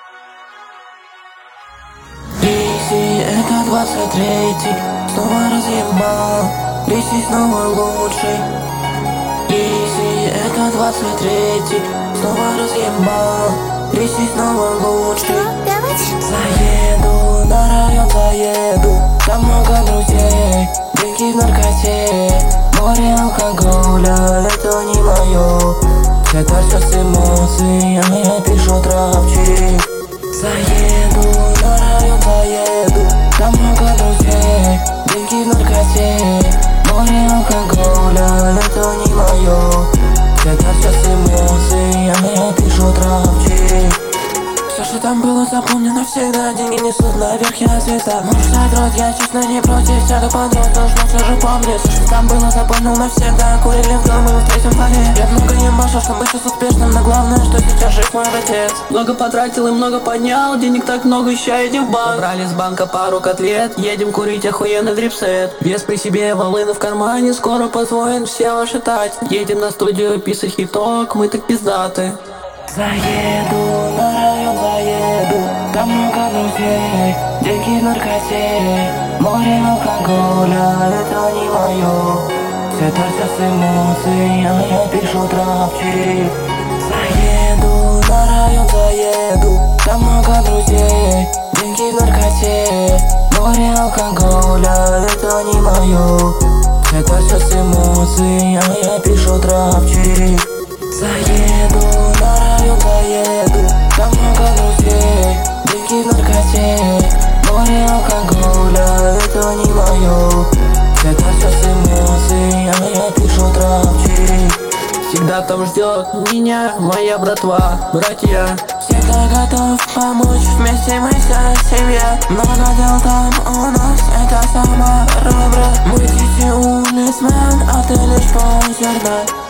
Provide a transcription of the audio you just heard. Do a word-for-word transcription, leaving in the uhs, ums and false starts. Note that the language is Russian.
Риси, это двадцать третий, снова разъебал. Риси снова лучший. Риси, это двадцать третий, снова разъебал. Риси снова лучший. Заеду на район, заеду, там много друзей, деньги в наркоте, море алкоголя, это не мое. Это все с эмоциями, я пишу травчик. Заеду на район, заеду, там много друзей, деньги в наркоте, море алкоголя, это не мое. Это все с эмоциями, я пишу травчик. Все, что там было, запомню навсегда. Деньги несут наверх, я звезда. Можешь дать рот, я честно не против. Тяга подрос, должно все же помнить. Все, что там было, запомнил навсегда. Курили в доме в третьем дворе. Я много не башил, чтобы быть успешным, но главное, что сейчас жив мой отец. Много потратил и много поднял, денег так много, ща едем в банк. Брали с банка пару котлет, едем курить охуенный дрипсет. Вес при себе, волыны в кармане, скоро позвонят все ваши тать. Едем на студию писать хиток, мы так пиздаты. Заеду на район, заеду, там много друзей, деньги в наркоте, море алкоголя, это не мое. Это все с эмоциями, я пишу травчик. Заеду на район, заеду, там много друзей, деньги в наркоте, море алкоголя, это не мое. Это все с эмоциями, я пишу травчик. Заеду на район, заеду, там много друзей, деньги в наркоте, море алкоголя, это не мое. Это все с эмоциями, я пишу травчик. Всегда там ждет меня моя братва, братья. Всегда готов помочь, вместе мы вся семья. Много дел там у нас, это сама рубра. Мы дети улиц, мэн, а ты лишь позерна.